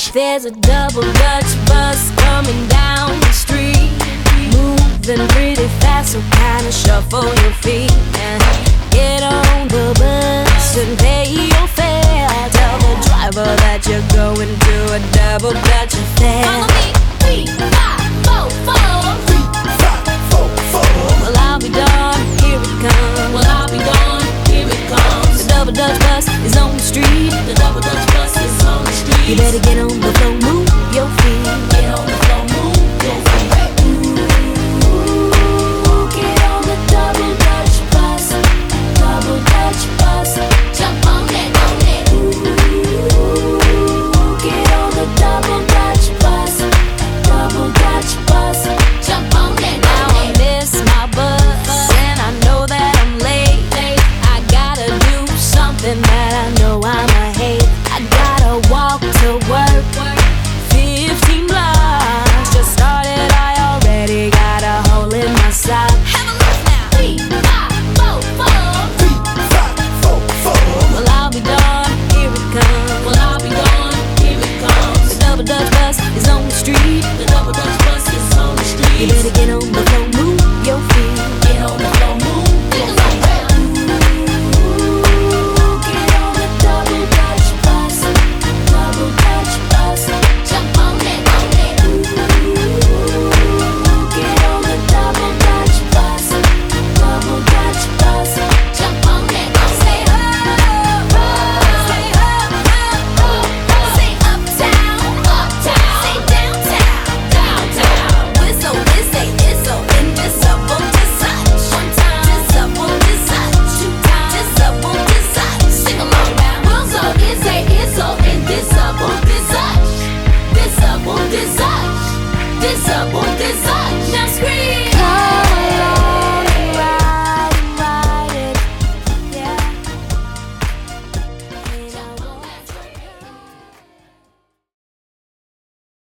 There's a double Dutch bus coming down the street, moving pretty fast, so kinda shuffle your feet and get on the bus and pay your fare. Tell the driver that you're going to a double Dutch affair. Follow me, 3, 5, 4, 4.